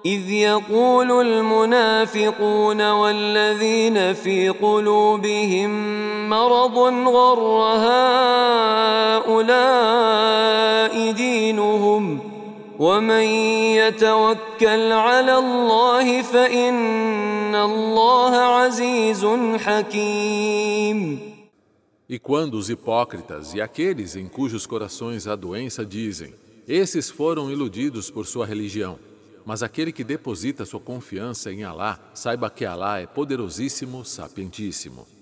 إذ يقول المنافقون والذين في قلوبهم مرض غر هؤلاء دينهم ومن يتوكل على الله فإن الله عزيز حكيم. E quando os hipócritas e aqueles em cujos corações há doença dizem: esses foram iludidos por sua religião, mas aquele que deposita sua confiança em Alá, saiba que Alá é poderosíssimo, sapientíssimo.